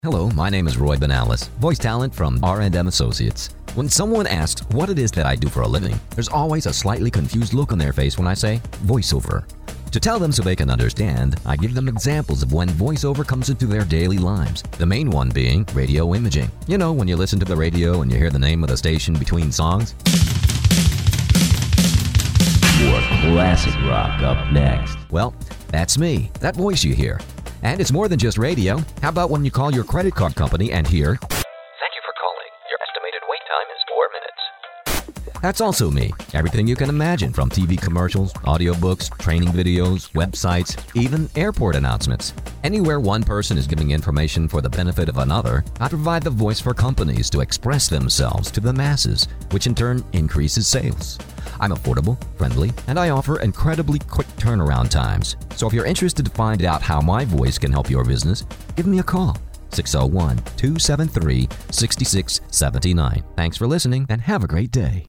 Hello, my name is Roy Benalis, voice talent from R&M Associates. When someone asks what it is that I do for a living, there's always a slightly confused look on their face when I say voiceover. To tell them so they can understand, I give them examples of when voiceover comes into their daily lives. The main one being radio imaging. You know, when you listen to the radio and you hear the name of the station between songs? More classic rock up next. Well, that's me, that voice you hear. And it's more than just radio. How about when you call your credit card company and hear, "Thank you for calling. Your estimated wait time is 4 minutes." That's also me. Everything you can imagine, from TV commercials, audiobooks, training videos, websites, even airport announcements. Anywhere one person is giving information for the benefit of another, I provide the voice for companies to express themselves to the masses, which in turn increases sales. I'm affordable, friendly, and I offer incredibly quick turnaround times. So if you're interested to find out how my voice can help your business, give me a call. 601-273-6679. Thanks for listening and have a great day.